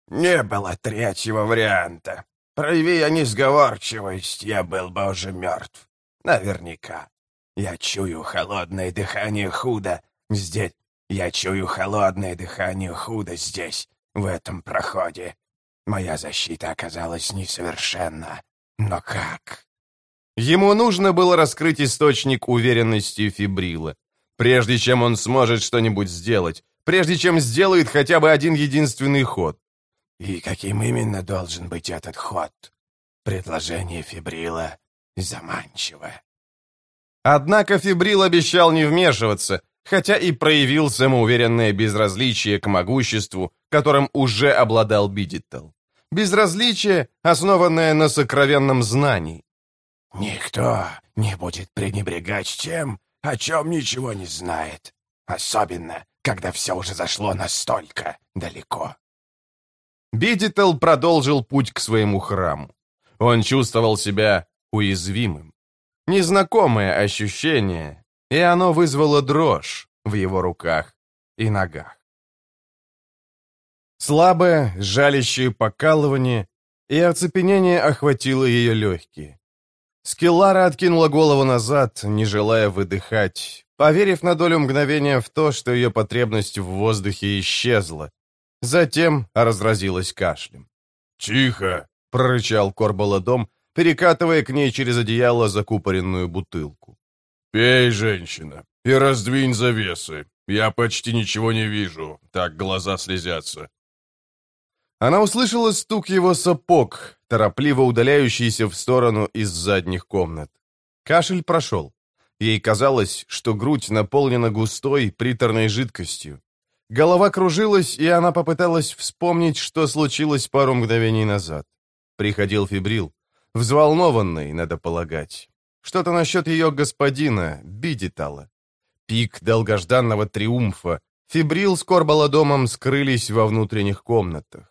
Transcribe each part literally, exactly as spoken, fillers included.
Не было третьего варианта. Прояви я несговорчивость, я был бы уже мертв. Наверняка. Я чую холодное дыхание Худа здесь. Я чую холодное дыхание Худа здесь, в этом проходе. Моя защита оказалась несовершенна. Но как? Ему нужно было раскрыть источник уверенности Фибрила, прежде чем он сможет что-нибудь сделать, прежде чем сделает хотя бы один единственный ход. И каким именно должен быть этот ход? Предложение Фибрила заманчиво. Однако Фибрил обещал не вмешиваться, хотя и проявил самоуверенное безразличие к могуществу, которым уже обладал Бидиттл. Безразличие, основанное на сокровенном знании. «Никто не будет пренебрегать тем, о чем ничего не знает, особенно, когда все уже зашло настолько далеко». Бидиттл продолжил путь к своему храму. Он чувствовал себя уязвимым. Незнакомое ощущение, и оно вызвало дрожь в его руках и ногах. Слабое, жалящее покалывание и оцепенение охватило ее легкие. Скеллара откинула голову назад, не желая выдыхать, поверив на долю мгновения в то, что ее потребность в воздухе исчезла. Затем разразилась кашлем. «Тихо!» — прорычал Корбаладом, перекатывая к ней через одеяло закупоренную бутылку. «Пей, женщина, и раздвинь завесы. Я почти ничего не вижу, так глаза слезятся». Она услышала стук его сапог, торопливо удаляющийся в сторону из задних комнат. Кашель прошел. Ей казалось, что грудь наполнена густой, приторной жидкостью. Голова кружилась, и она попыталась вспомнить, что случилось пару мгновений назад. Приходил Фибрил. Взволнованный, надо полагать. Что-то насчет ее господина, Бидитала. Пик долгожданного триумфа. Фибрил с Корбаладомом скрылись во внутренних комнатах.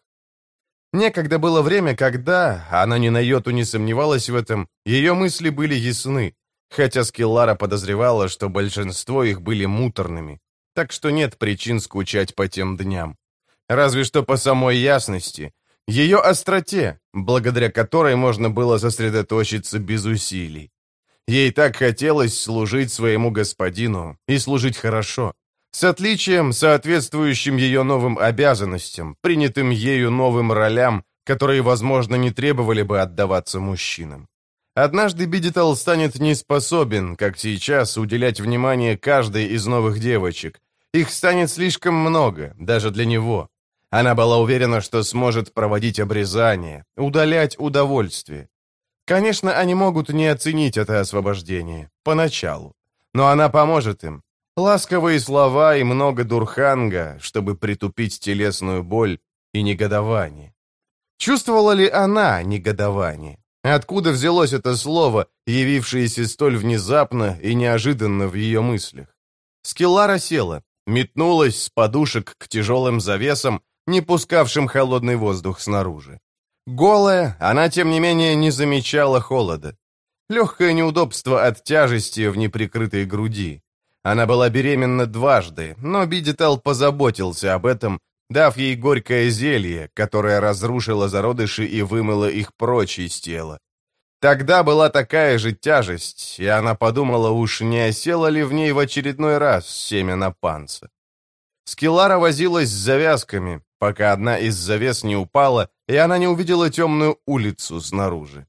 Некогда было время, когда, она ни на йоту не сомневалась в этом, ее мысли были ясны, хотя Скеллара подозревала, что большинство их были муторными, так что нет причин скучать по тем дням. Разве что по самой ясности, ее остроте, благодаря которой можно было сосредоточиться без усилий. Ей так хотелось служить своему господину и служить хорошо, с отличием, соответствующим ее новым обязанностям, принятым ею новым ролям, которые, возможно, не требовали бы отдаваться мужчинам. Однажды Бидитал станет неспособен, как сейчас, уделять внимание каждой из новых девочек. Их станет слишком много, даже для него. Она была уверена, что сможет проводить обрезание, удалять удовольствие. Конечно, они могут не оценить это освобождение, поначалу. Но она поможет им. Ласковые слова и много дурханга, чтобы притупить телесную боль и негодование. Чувствовала ли она негодование? Откуда взялось это слово, явившееся столь внезапно и неожиданно в ее мыслях? Скеллара села, метнулась с подушек к тяжелым завесам, не пускавшим холодный воздух снаружи. Голая, она, тем не менее, не замечала холода. Легкое неудобство от тяжести в неприкрытой груди. Она была беременна дважды, но Бидитал позаботился об этом, дав ей горькое зелье, которое разрушило зародыши и вымыло их прочь из тела. Тогда была такая же тяжесть, и она подумала, уж не осело ли в ней в очередной раз семя напанца. Скеллара возилась с завязками, пока одна из завес не упала, и она не увидела темную улицу снаружи.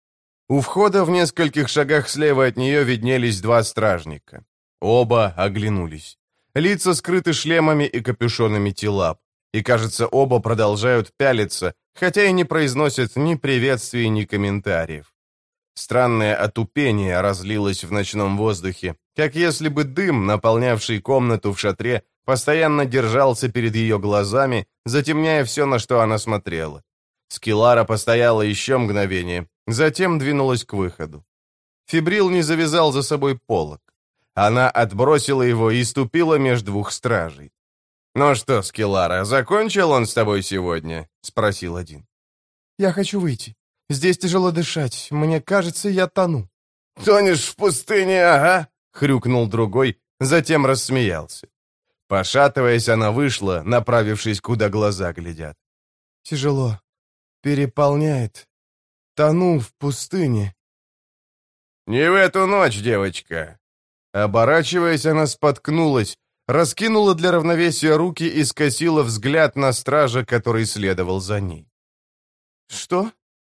У входа в нескольких шагах слева от нее виднелись два стражника. Оба оглянулись. Лица скрыты шлемами и капюшонами телап, и, кажется, оба продолжают пялиться, хотя и не произносят ни приветствий, ни комментариев. Странное отупение разлилось в ночном воздухе, как если бы дым, наполнявший комнату в шатре, постоянно держался перед ее глазами, затемняя все, на что она смотрела. Скеллара постояла еще мгновение, затем двинулась к выходу. Фибрил не завязал за собой полог. Она отбросила его и ступила между двух стражей. «Ну что, Скеллара, закончил он с тобой сегодня?» — спросил один. «Я хочу выйти. Здесь тяжело дышать. Мне кажется, я тону». «Тонешь в пустыне, ага!» — хрюкнул другой, затем рассмеялся. Пошатываясь, она вышла, направившись, куда глаза глядят. Тяжело. Переполняет. Тону в пустыне». «Не в эту ночь, девочка». Оборачиваясь, она споткнулась, раскинула для равновесия руки и скосила взгляд на стража, который следовал за ней. «Что?»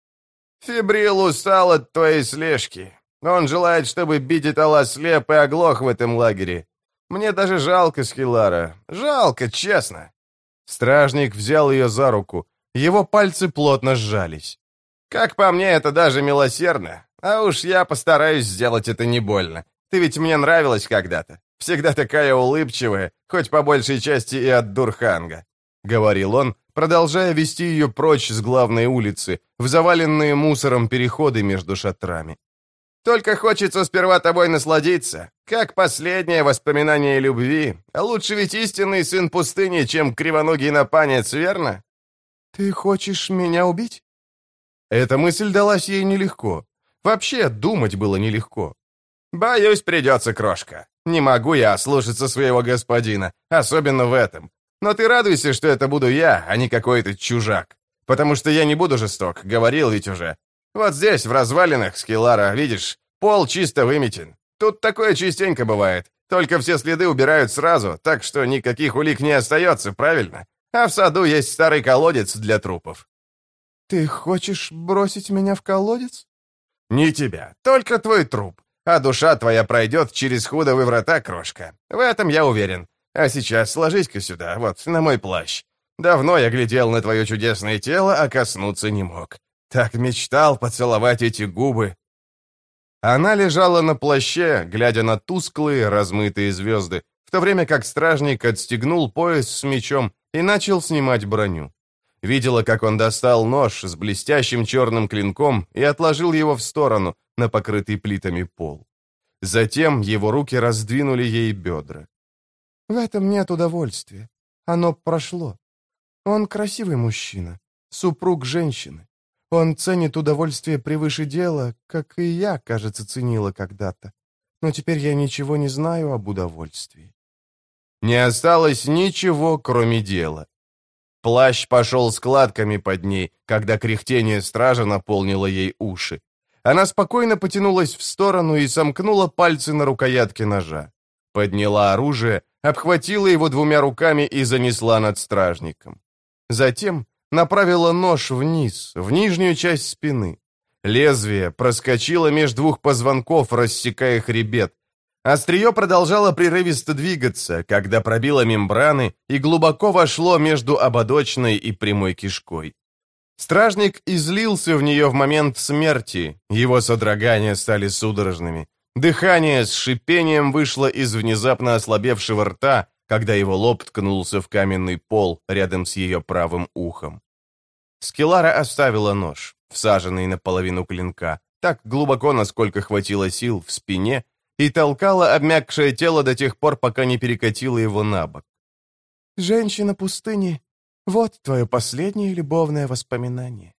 «Фибрил устал от твоей слежки. Он желает, чтобы Бидитал ослеп и оглох в этом лагере. Мне даже жалко Скеллара. Жалко, честно». Стражник взял ее за руку. Его пальцы плотно сжались. «Как по мне, это даже милосердно. А уж я постараюсь сделать это не больно. Ты ведь мне нравилась когда-то. Всегда такая улыбчивая, хоть по большей части и от Дурханга», — говорил он, продолжая вести ее прочь с главной улицы, в заваленные мусором переходы между шатрами. «Только хочется сперва тобой насладиться, как последнее воспоминание любви. А лучше ведь истинный сын пустыни, чем кривоногий напанец, верно?» «Ты хочешь меня убить?» Эта мысль далась ей нелегко. Вообще, думать было нелегко. «Боюсь, придется, крошка. Не могу я ослушаться своего господина, особенно в этом. Но ты радуйся, что это буду я, а не какой-то чужак. Потому что я не буду жесток, говорил ведь уже. Вот здесь, в развалинах Скеллара, видишь, пол чисто выметен. Тут такое частенько бывает. Только все следы убирают сразу, так что никаких улик не остается, правильно? А в саду есть старый колодец для трупов». «Ты хочешь бросить меня в колодец?» «Не тебя, только твой труп. А душа твоя пройдет через худовые врата, крошка. В этом я уверен. А сейчас ложись-ка сюда, вот, на мой плащ. Давно я глядел на твое чудесное тело, а коснуться не мог. Так мечтал поцеловать эти губы». Она лежала на плаще, глядя на тусклые, размытые звезды, в то время как стражник отстегнул пояс с мечом и начал снимать броню. Видела, как он достал нож с блестящим черным клинком и отложил его в сторону, на покрытый плитами пол. Затем его руки раздвинули ей бедра. «В этом нет удовольствия. Оно прошло. Он красивый мужчина, супруг женщины. Он ценит удовольствие превыше дела, как и я, кажется, ценила когда-то. Но теперь я ничего не знаю об удовольствии». Не осталось ничего, кроме дела. Плащ пошел складками под ней, когда кряхтение стража наполнило ей уши. Она спокойно потянулась в сторону и сомкнула пальцы на рукоятке ножа. Подняла оружие, обхватила его двумя руками и занесла над стражником. Затем направила нож вниз, в нижнюю часть спины. Лезвие проскочило между двух позвонков, рассекая хребет. Острие продолжало прерывисто двигаться, когда пробило мембраны и глубоко вошло между ободочной и прямой кишкой. Стражник излился в нее в момент смерти, его содрогания стали судорожными. Дыхание с шипением вышло из внезапно ослабевшего рта, когда его лоб ткнулся в каменный пол рядом с ее правым ухом. Скеллара оставила нож, всаженный наполовину клинка, так глубоко, насколько хватило сил, в спине, и толкала обмякшее тело до тех пор, пока не перекатила его на бок. «Женщина пустыни, вот твое последнее любовное воспоминание».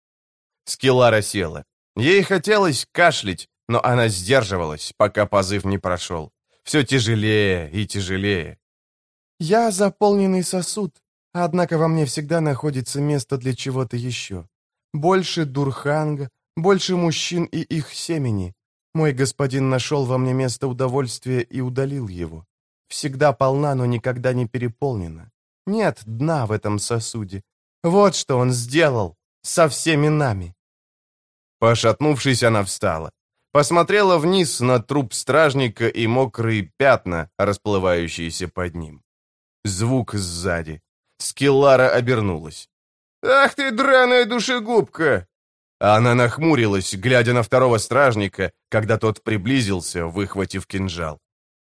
Скеллара села. Ей хотелось кашлять, но она сдерживалась, пока позыв не прошел. Все тяжелее и тяжелее. «Я заполненный сосуд, однако во мне всегда находится место для чего-то еще. Больше Дурханга, больше мужчин и их семени. Мой господин нашел во мне место удовольствия и удалил его. Всегда полна, но никогда не переполнена. Нет дна в этом сосуде. Вот что он сделал со всеми нами». Пошатнувшись, она встала. Посмотрела вниз на труп стражника и мокрые пятна, расплывающиеся под ним. Звук сзади. Скеллара обернулась. «Ах ты, драная душегубка!» Она нахмурилась, глядя на второго стражника, когда тот приблизился, выхватив кинжал.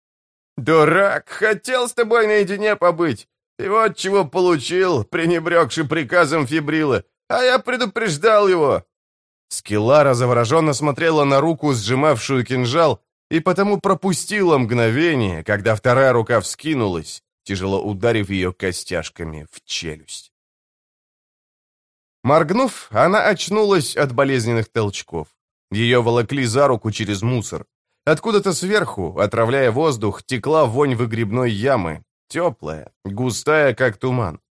«Дурак! Хотел с тобой наедине побыть. И вот чего получил, пренебрегший приказом Фибрила. А я предупреждал его!» Скеллара завороженно смотрела на руку, сжимавшую кинжал, и потому пропустила мгновение, когда вторая рука вскинулась, тяжело ударив ее костяшками в челюсть. Моргнув, она очнулась от болезненных толчков. Ее волокли за руку через мусор. Откуда-то сверху, отравляя воздух, текла вонь выгребной ямы, теплая, густая, как туман.